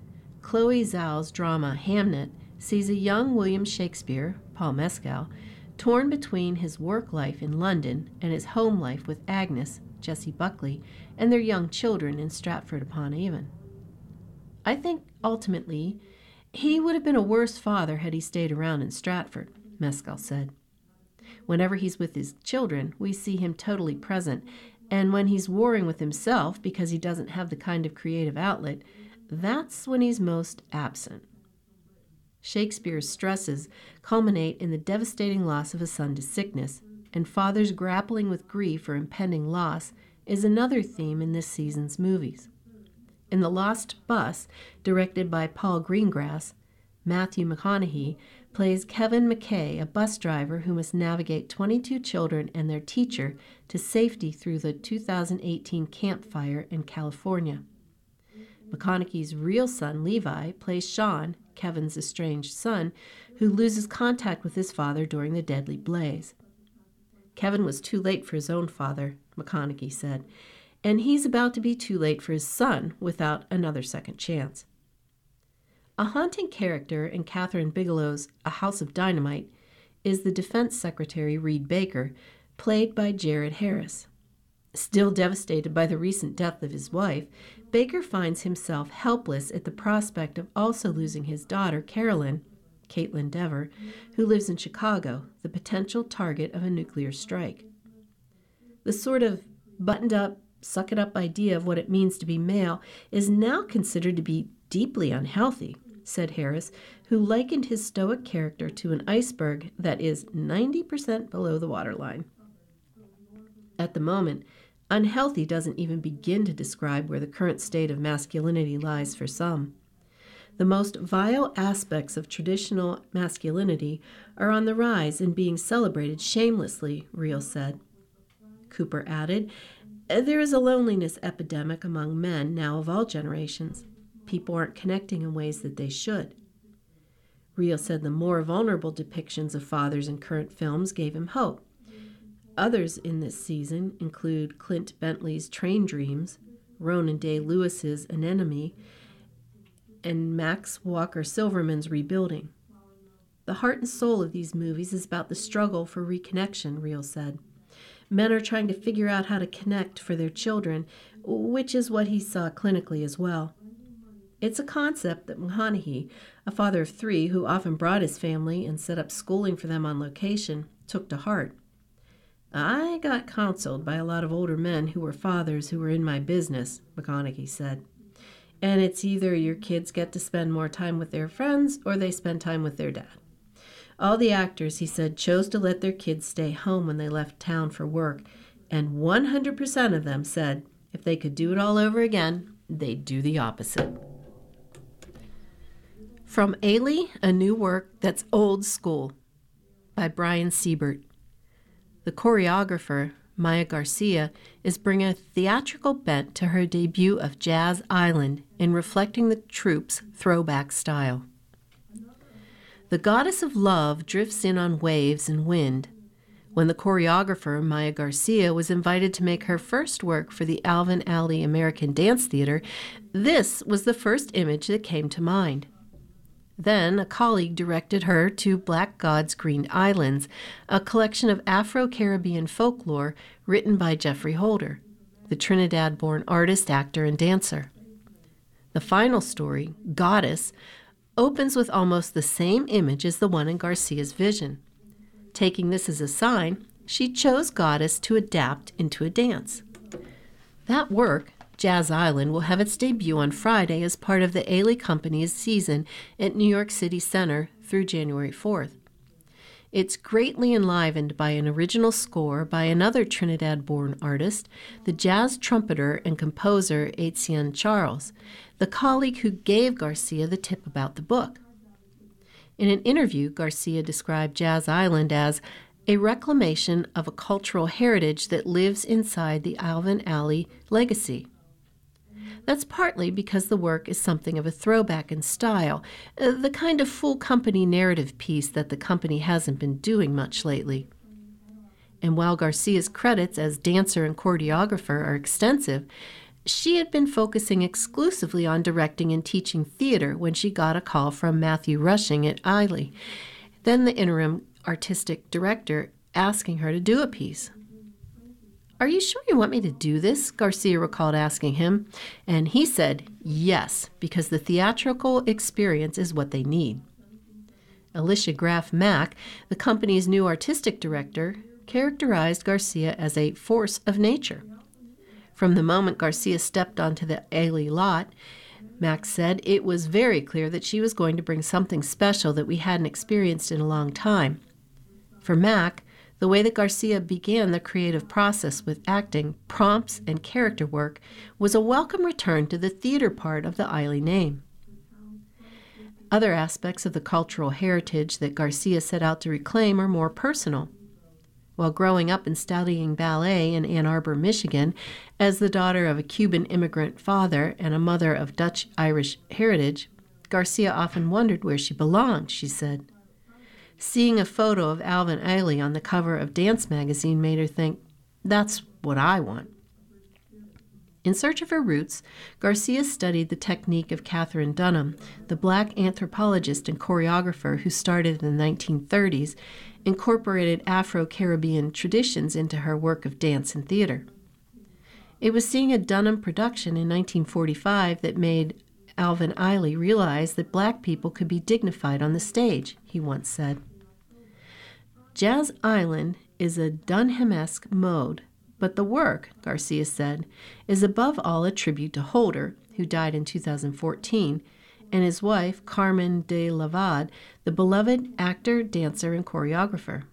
Chloe Zhao's drama Hamnet sees a young William Shakespeare, Paul Mescal, torn between his work life in London and his home life with Agnes, Jessie Buckley, and their young children in Stratford-upon-Avon. I think, ultimately, he would have been a worse father had he stayed around in Stratford, Mescal said. Whenever he's with his children, we see him totally present, and when he's warring with himself because he doesn't have the kind of creative outlet, that's when he's most absent. Shakespeare's stresses culminate in the devastating loss of a son to sickness, and fathers grappling with grief or impending loss is another theme in this season's movies. In The Lost Bus, directed by Paul Greengrass, Matthew McConaughey plays Kevin McKay, a bus driver who must navigate 22 children and their teacher to safety through the 2018 Camp Fire in California. McConaughey's real son, Levi, plays Sean, Kevin's estranged son, who loses contact with his father during the deadly blaze. Kevin was too late for his own father, McConaughey said, and he's about to be too late for his son without another second chance. A haunting character in Catherine Bigelow's A House of Dynamite is the Defense Secretary Reed Baker, played by Jared Harris. Still devastated by the recent death of his wife, Baker finds himself helpless at the prospect of also losing his daughter, Carolyn, Caitlin Dever, who lives in Chicago, the potential target of a nuclear strike. The sort of buttoned-up, suck-it-up idea of what it means to be male is now considered to be deeply unhealthy, said Harris, who likened his stoic character to an iceberg that is 90% below the waterline. At the moment, unhealthy doesn't even begin to describe where the current state of masculinity lies for some. The most vile aspects of traditional masculinity are on the rise and being celebrated shamelessly, Reel said. Cooper added, there is a loneliness epidemic among men now of all generations. People aren't connecting in ways that they should. Reel said the more vulnerable depictions of fathers in current films gave him hope. Others in this season include Clint Bentley's Train Dreams, Ronan Day-Lewis's Anemone, and Max Walker Silverman's Rebuilding. The heart and soul of these movies is about the struggle for reconnection, Reel said. Men are trying to figure out how to connect for their children, which is what he saw clinically as well. It's a concept that McConaughey, a father of 3 who often brought his family and set up schooling for them on location, took to heart. I got counseled by a lot of older men who were fathers who were in my business, McConaughey said. And it's either your kids get to spend more time with their friends or they spend time with their dad. All the actors, he said, chose to let their kids stay home when they left town for work, and 100% of them said if they could do it all over again, they'd do the opposite. From Ailey, a new work that's old school, by Brian Siebert. The choreographer, Maya Garcia, is bringing a theatrical bent to her debut of Jazz Island in reflecting the troupe's throwback style. The goddess of love drifts in on waves and wind. When the choreographer, Maya Garcia, was invited to make her first work for the Alvin Ailey American Dance Theater, this was the first image that came to mind. Then a colleague directed her to Black God's Green Islands, a collection of Afro-Caribbean folklore written by Jeffrey Holder, the Trinidad-born artist, actor, and dancer. The final story, Goddess, opens with almost the same image as the one in Garcia's vision. Taking this as a sign, she chose Goddess to adapt into a dance. That work, Jazz Island, will have its debut on Friday as part of the Ailey Company's season at New York City Center through January 4th. It's greatly enlivened by an original score by another Trinidad-born artist, the jazz trumpeter and composer Etienne Charles, the colleague who gave Garcia the tip about the book. In an interview, Garcia described Jazz Island as a reclamation of a cultural heritage that lives inside the Alvin Ailey legacy. That's partly because the work is something of a throwback in style, the kind of full company narrative piece that the company hasn't been doing much lately. And while Garcia's credits as dancer and choreographer are extensive, She had been focusing exclusively on directing and teaching theater when she got a call from Matthew Rushing at Eiley, then the interim artistic director, asking her to do a piece. "Are you sure you want me to do this?" Garcia recalled asking him, and he said yes, because the theatrical experience is what they need. Alicia Graf Mack, the company's new artistic director, characterized Garcia as a force of nature. From the moment Garcia stepped onto the Eiley lot, Mack said, it was very clear that she was going to bring something special that we hadn't experienced in a long time. For Mack, the way that Garcia began the creative process with acting, prompts, and character work was a welcome return to the theater part of the Eiley name. Other aspects of the cultural heritage that Garcia set out to reclaim are more personal. While growing up and studying ballet in Ann Arbor, Michigan, as the daughter of a Cuban immigrant father and a mother of Dutch-Irish heritage, Garcia often wondered where she belonged, she said. Seeing a photo of Alvin Ailey on the cover of Dance magazine made her think, that's what I want. In search of her roots, Garcia studied the technique of Katherine Dunham, the black anthropologist and choreographer who started in the 1930s, incorporated Afro-Caribbean traditions into her work of dance and theater. It was seeing a Dunham production in 1945 that made Alvin Ailey realize that black people could be dignified on the stage, he once said. Jazz Island is a Dunham-esque mode, but the work, Garcia said, is above all a tribute to Holder, who died in 2014, and his wife, Carmen de Lavad, the beloved actor, dancer, and choreographer.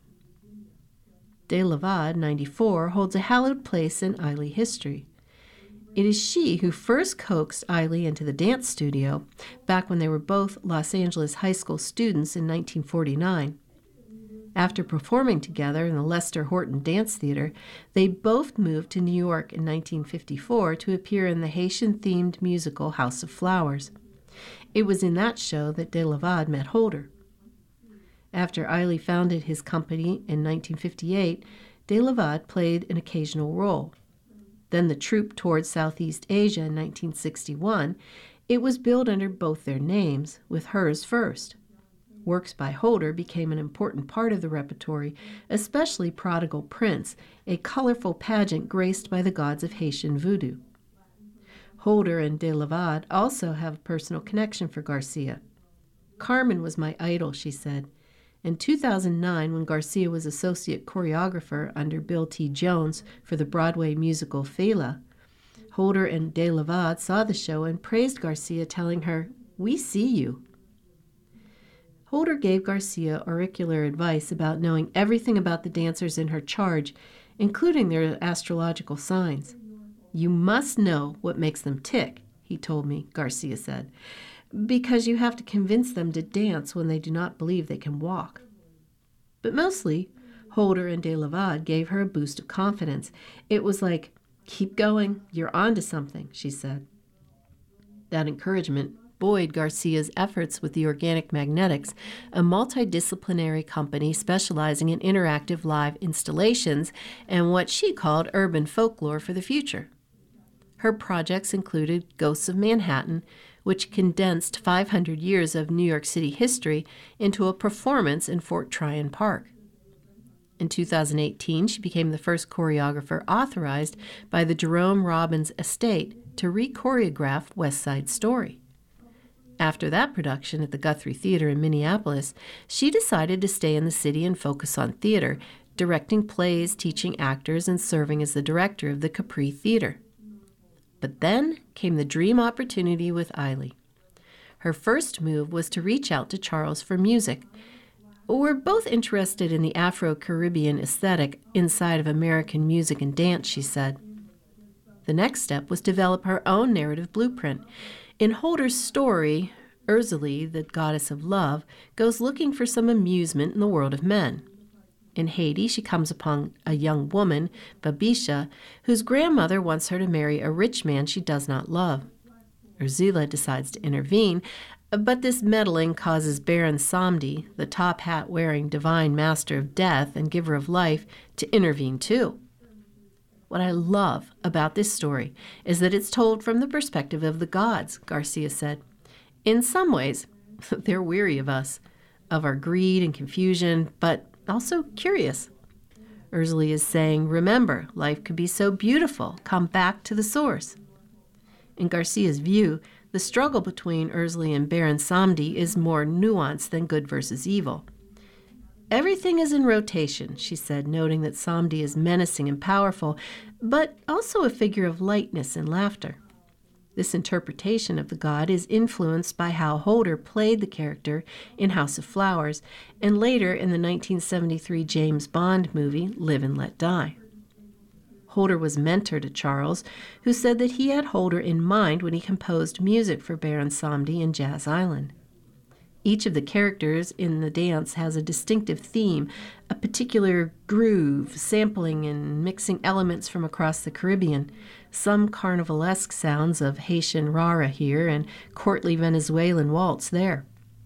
De Lavad, 94, holds a hallowed place in Eiley history. It is she who first coaxed Eiley into the dance studio, back when they were both Los Angeles high school students in 1949. After performing together in the Lester Horton Dance Theater, they both moved to New York in 1954 to appear in the Haitian-themed musical House of Flowers. It was in that show that De Lavad met Holder. After Eiley founded his company in 1958, De Lavad played an occasional role. Then the troupe toured Southeast Asia in 1961. It was billed under both their names, with hers first. Works by Holder became an important part of the repertory, especially Prodigal Prince, a colorful pageant graced by the gods of Haitian voodoo. Holder and De Lavad also have a personal connection for Garcia. Carmen was my idol, she said. In 2009, when Garcia was associate choreographer under Bill T. Jones for the Broadway musical Fela, Holder and De Lavad saw the show and praised Garcia, telling her, "We see you." Holder gave Garcia auricular advice about knowing everything about the dancers in her charge, including their astrological signs. "You must know what makes them tick," he told me, Garcia said, "because you have to convince them to dance when they do not believe they can walk." But mostly, Holder and De Lavad gave her a boost of confidence. It was like, "Keep going, you're onto something," she said. That encouragement buoyed Garcia's efforts with the Organic Magnetics, a multidisciplinary company specializing in interactive live installations and what she called urban folklore for the future. Her projects included Ghosts of Manhattan, which condensed 500 years of New York City history into a performance in Fort Tryon Park. In 2018, she became the first choreographer authorized by the Jerome Robbins estate to re-choreograph West Side Story. After that production at the Guthrie Theater in Minneapolis, she decided to stay in the city and focus on theater, directing plays, teaching actors, and serving as the director of the Capri Theater. But then came the dream opportunity with Eiley. Her first move was to reach out to Charles for music. "We're both interested in the Afro-Caribbean aesthetic inside of American music and dance," she said. The next step was to develop her own narrative blueprint. In Holder's story, Urzili, the goddess of love, goes looking for some amusement in the world of men. In Haiti, she comes upon a young woman, Babisha, whose grandmother wants her to marry a rich man she does not love. Urzila decides to intervene, but this meddling causes Baron Samedi, the top hat-wearing divine master of death and giver of life, to intervene too. What I love about this story is that it's told from the perspective of the gods, Garcia said. In some ways, they're weary of us, of our greed and confusion, but also curious. Ursula is saying, remember, life could be so beautiful. Come back to the source. In Garcia's view, the struggle between Ursula and Baron Samedi is more nuanced than good versus evil. Everything is in rotation, she said, noting that Samedi is menacing and powerful, but also a figure of lightness and laughter. This interpretation of the god is influenced by how Holder played the character in House of Flowers and later in the 1973 James Bond movie Live and Let Die. Holder was mentor to Charles, who said that he had Holder in mind when he composed music for Baron Samedi and Jazz Island. Each of the characters in the dance has a distinctive theme, a particular groove, sampling and mixing elements from across the Caribbean, some carnivalesque sounds of Haitian rara here and courtly Venezuelan waltz there.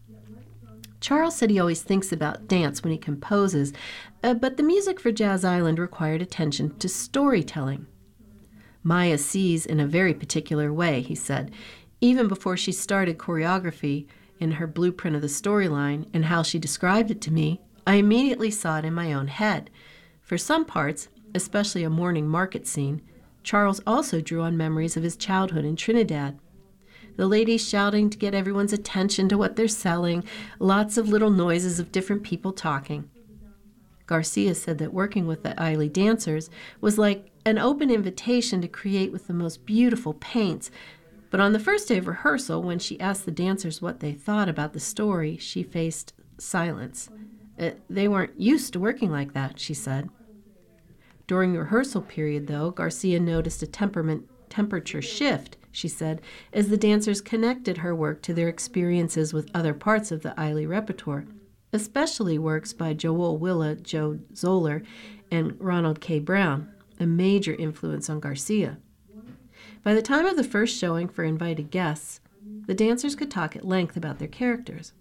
Charles said he always thinks about dance when he composes, but the music for Jazz Island required attention to storytelling. Maya sees in a very particular way, he said. Even before she started choreography, in her blueprint of the storyline and how she described it to me, I immediately saw it in my own head. For some parts, especially a morning market scene, Charles also drew on memories of his childhood in Trinidad. The ladies shouting to get everyone's attention to what they're selling, lots of little noises of different people talking. Garcia said that working with the Ailey dancers was like an open invitation to create with the most beautiful paints. But on the first day of rehearsal, when she asked the dancers what they thought about the story, she faced silence. They weren't used to working like that, she said. During the rehearsal period, though, Garcia noticed a temperature shift, she said, as the dancers connected her work to their experiences with other parts of the Ailey repertoire, especially works by Joel Willa, Joe Zoller, and Ronald K. Brown, a major influence on Garcia. By the time of the first showing for invited guests, the dancers could talk at length about their characters.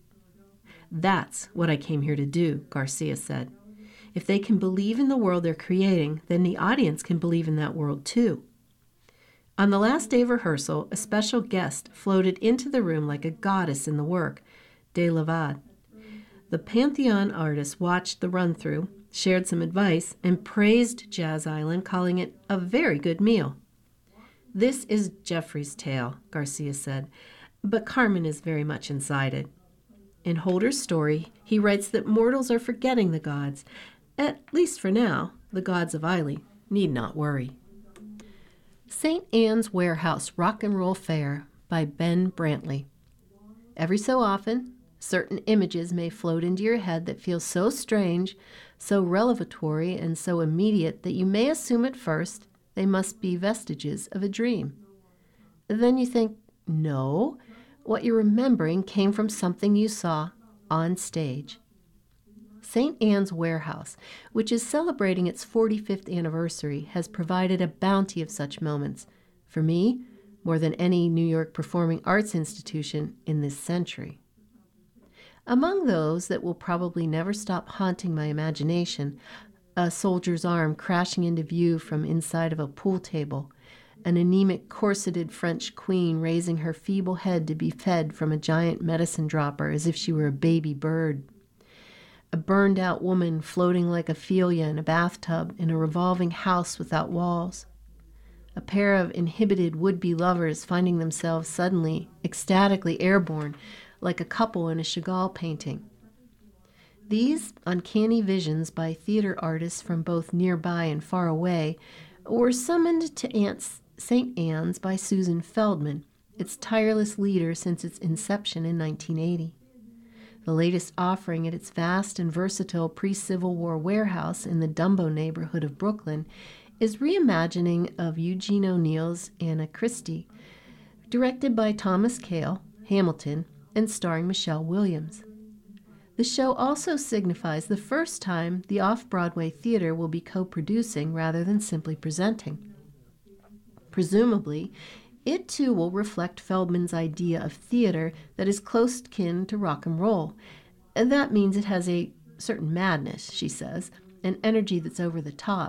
That's what I came here to do, Garcia said. If they can believe in the world they're creating, then the audience can believe in that world too. On the last day of rehearsal, a special guest floated into the room like a goddess in the work, De Lavad. The Pantheon artist watched the run-through, shared some advice, and praised Jazz Island, calling it a very good meal. This is Geoffrey's tale, Garcia said, but Carmen is very much inside it. In Holder's story, he writes that mortals are forgetting the gods. At least for now, the gods of Ailey need not worry. St. Anne's Warehouse Rock and Roll Fair by Ben Brantley. Every so often, certain images may float into your head that feel so strange, so revelatory, and so immediate that you may assume at first they must be vestiges of a dream. Then you think, no, what you're remembering came from something you saw on stage. St. Anne's Warehouse, which is celebrating its 45th anniversary, has provided a bounty of such moments, for me, more than any New York performing arts institution in this century. Among those that will probably never stop haunting my imagination, a soldier's arm crashing into view from inside of a pool table, an anemic corseted French queen raising her feeble head to be fed from a giant medicine dropper as if she were a baby bird, a burned-out woman floating like Ophelia in a bathtub in a revolving house without walls, a pair of inhibited would-be lovers finding themselves suddenly, ecstatically airborne, like a couple in a Chagall painting. These uncanny visions by theater artists from both nearby and far away were summoned to St. Anne's by Susan Feldman, its tireless leader since its inception in 1980. The latest offering at its vast and versatile pre-Civil War warehouse in the Dumbo neighborhood of Brooklyn is reimagining of Eugene O'Neill's Anna Christie, directed by Thomas Kail, Hamilton, and starring Michelle Williams. The show also signifies the first time the Off-Broadway theater will be co-producing rather than simply presenting. Presumably, it too will reflect Feldman's idea of theater that is close kin to rock and roll. And that means it has a certain madness, she says, an energy that's over the top,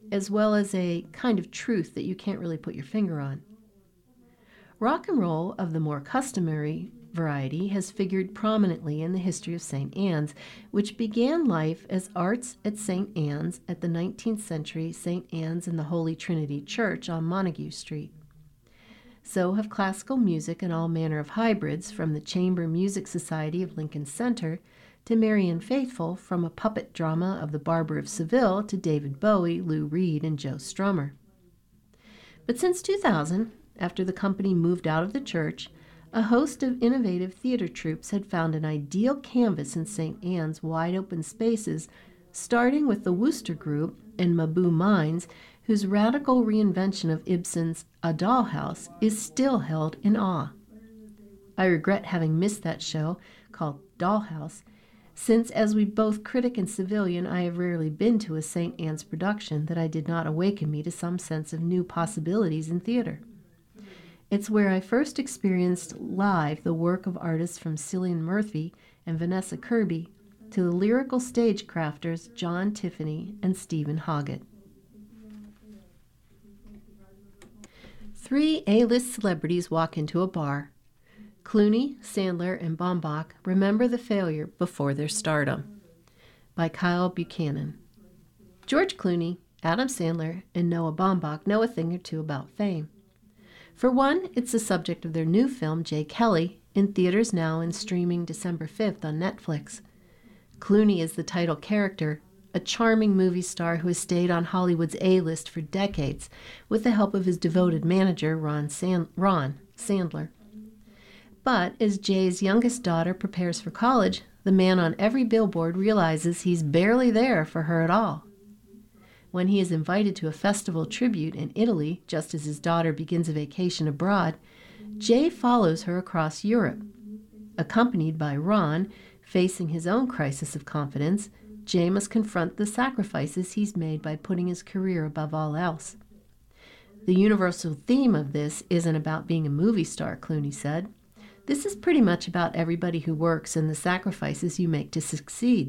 as well as a kind of truth that you can't really put your finger on. Rock and roll of the more customary variety has figured prominently in the history of St. Anne's, which began life as Arts at St. Anne's at the 19th century St. Anne's and the Holy Trinity Church on Montague Street. So have classical music and all manner of hybrids, from the Chamber Music Society of Lincoln Center to Marianne Faithfull, from a puppet drama of The Barber of Seville to David Bowie, Lou Reed, and Joe Strummer. But since 2000, after the company moved out of the church, a host of innovative theater troupes had found an ideal canvas in St. Anne's wide-open spaces, starting with the Wooster Group and Mabou Mines, whose radical reinvention of Ibsen's A Dollhouse is still held in awe. I regret having missed that show, called Dollhouse, since as we both critic and civilian, I have rarely been to a St. Anne's production that did not awaken me to some sense of new possibilities in theater. It's where I first experienced live the work of artists from Cillian Murphy and Vanessa Kirby to the lyrical stagecrafters John Tiffany and Stephen Hoggett. 3 A-list celebrities walk into a bar. Clooney, Sandler, and Baumbach remember the failure before their stardom. By Kyle Buchanan. George Clooney, Adam Sandler, and Noah Baumbach know a thing or two about fame. For one, it's the subject of their new film, Jay Kelly, in theaters now and streaming December 5th on Netflix. Clooney is the title character, a charming movie star who has stayed on Hollywood's A-list for decades with the help of his devoted manager, Ron Sandler. But as Jay's youngest daughter prepares for college, the man on every billboard realizes he's barely there for her at all. When he is invited to a festival tribute in Italy, just as his daughter begins a vacation abroad, Jay follows her across Europe. Accompanied by Ron, facing his own crisis of confidence, Jay must confront the sacrifices he's made by putting his career above all else. The universal theme of this isn't about being a movie star, Clooney said. This is pretty much about everybody who works and the sacrifices you make to succeed.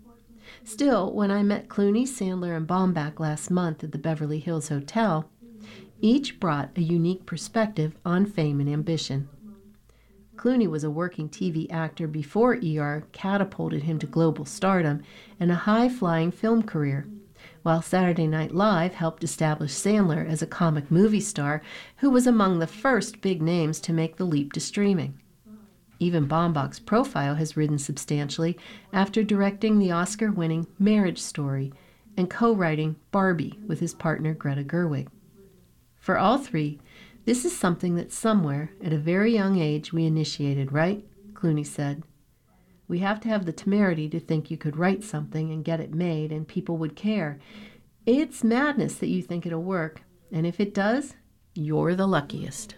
Still, when I met Clooney, Sandler, and Baumbach last month at the Beverly Hills Hotel, each brought a unique perspective on fame and ambition. Clooney was a working TV actor before ER catapulted him to global stardom and a high-flying film career, while Saturday Night Live helped establish Sandler as a comic movie star who was among the first big names to make the leap to streaming. Even Baumbach's profile has risen substantially after directing the Oscar-winning Marriage Story and co-writing Barbie with his partner Greta Gerwig. For all three, this is something that somewhere, at a very young age, we initiated, right? Clooney said. We have to have the temerity to think you could write something and get it made and people would care. It's madness that you think it'll work, and if it does, you're the luckiest.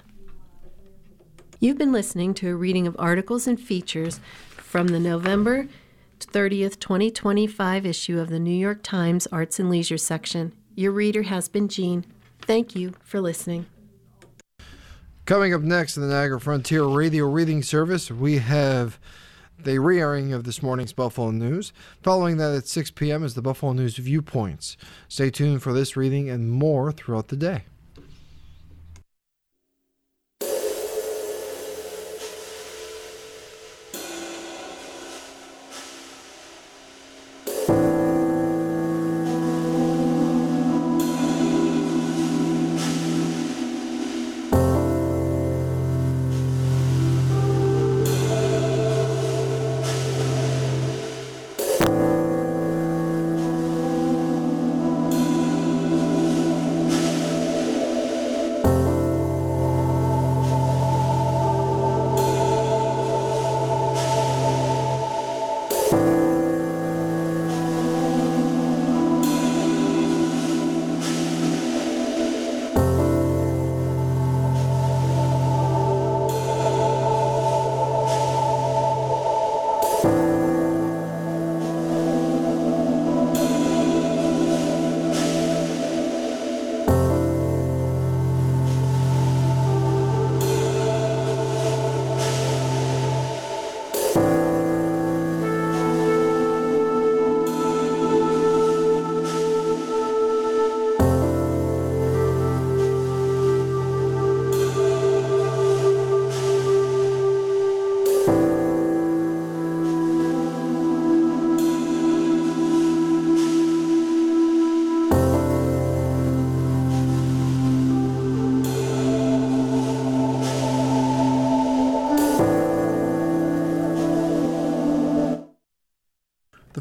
You've been listening to a reading of articles and features from the November 30th, 2025 issue of the New York Times Arts and Leisure section. Your reader has been Jean. Thank you for listening. Coming up next in the Niagara Frontier Radio Reading Service, we have the re-airing of this morning's Buffalo News. Following that at 6 p.m. is the Buffalo News Viewpoints. Stay tuned for this reading and more throughout the day.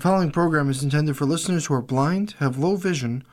The following program is intended for listeners who are blind, have low vision,